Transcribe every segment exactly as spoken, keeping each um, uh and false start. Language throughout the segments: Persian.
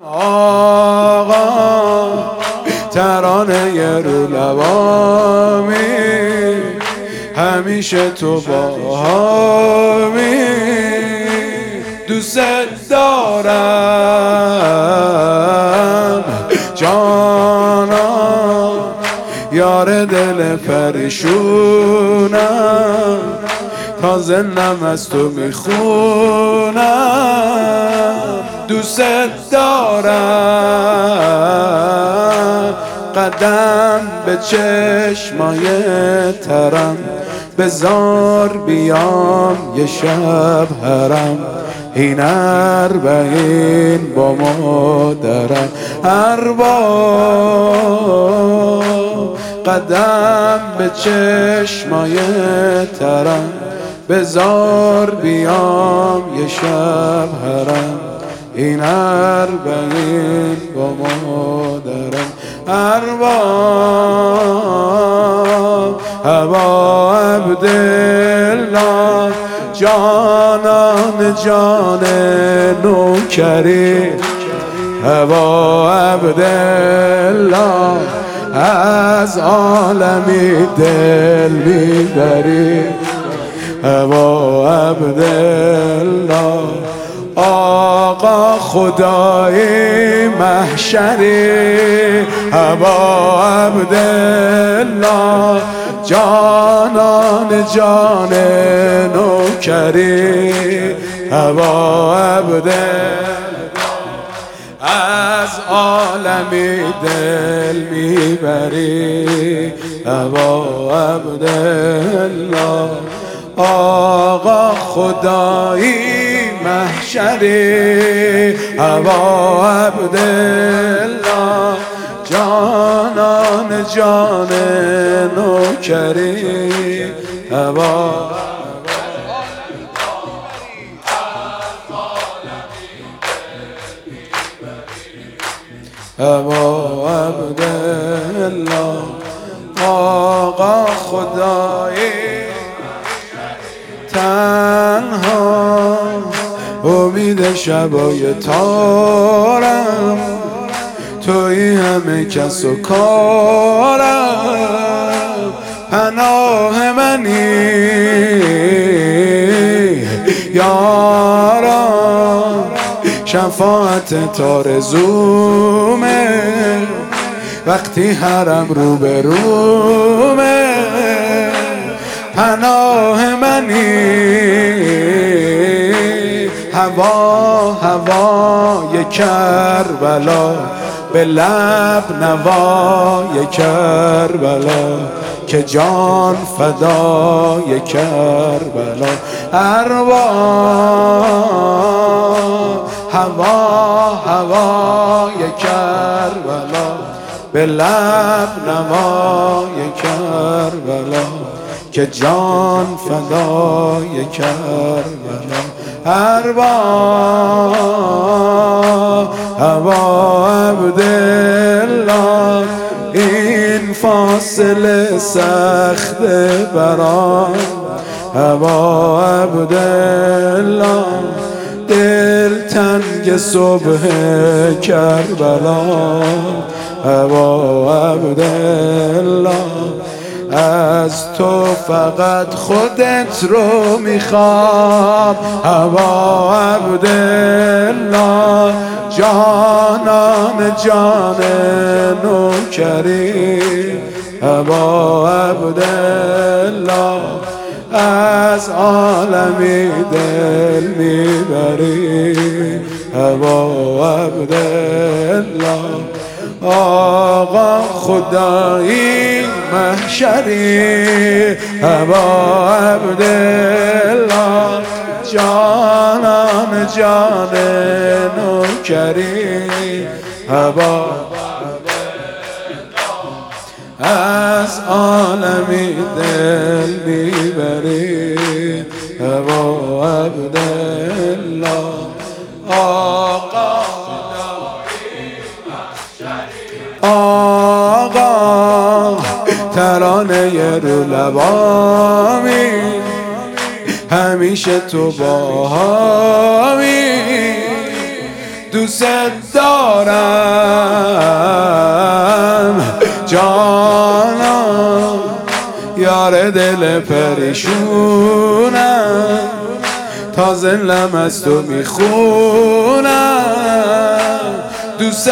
آقا ترانه رو لبامی، همیشه تو باهامی، دوست دارم جانا، یار دل پریشونم، تازه نم از تو میخونم، دوست دارم قدم به چشمای ترم، بزار بیام یه شب حرم، این اربعین با مادرم، ارباب قدم به چشمای ترم، بزار بیام یه شب حرم، این اربعین با مادرم، ارباب ابا عبدالله جانان جان نوکری، ابا عبدالله از عالمی دل میبری، ابا عبدالله آقا خدای محشری، ابا عبدالله جانان جان نوکری، ابا عبدالله از عالمی دل میبری، ابا عبدالله آقا خدایی محشری، ابا عبدالله جانان جان نوکری، ابا ابا عبدالله آقا خدایی تنها امید شبای تارم، توی همه کس و کارم، پناه منی یارم، شفاعت تارزومه وقتی حرم رو به رومه، پناه منی هوا هوای کربلا، به لب نوای کربلا، که جان فدای کربلا، ارواح هوا هوای کربلا، به لب نوای کربلا، که جان فدای کربلا، ارواح هوا عبدالله این فاصله سخت برام، هوا عبدالله دل تنگ صبح کربلا، هوا عبدالله از تو فقط خودت رو میخوام، هوا عبدالله جانان جان نوکری، هوا عبدالله از عالمی دل میبری، هوا عبدالله آقا خدایی محشری، ابا عبدالله جانان جان نوکری، ابا از عالمی دل میبری، ابا عبدالله آقا آقا ترانه رو لبامی، همیشه تو باهامی، دوست دارم جانم، یار دل پریشونم، تازه لم از تو میخونم. دوست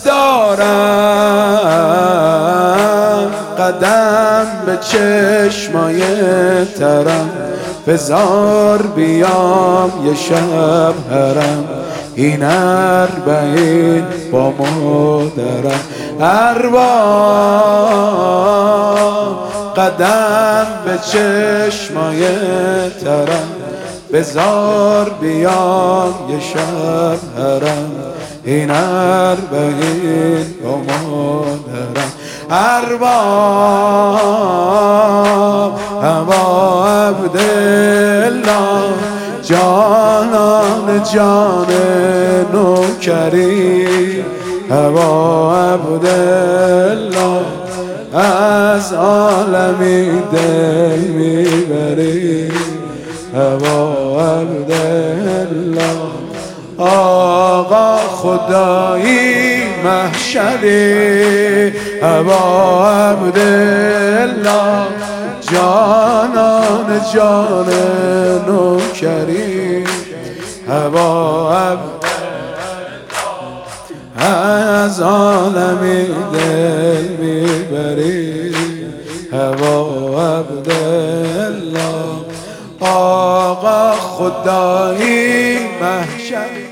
دارم قدم به چشمای ترم، بزار بیام یه شب حرم، این اربعین با مادرم. ارباب قدم به چشمای ترم، بزار بیام یه شب حرم، این اربعین با مادرم. ارباب ابا عبدالله، جانان جان نوکری، ابا عبدالله از عالمی دل میبری. ابا عبدالله آقا خدایی محشری، ابا عبدالله جانان جان نوکری. ابا عبدالله از عالمی دل میبری. ابا عبدالله آقا خدایی محشری.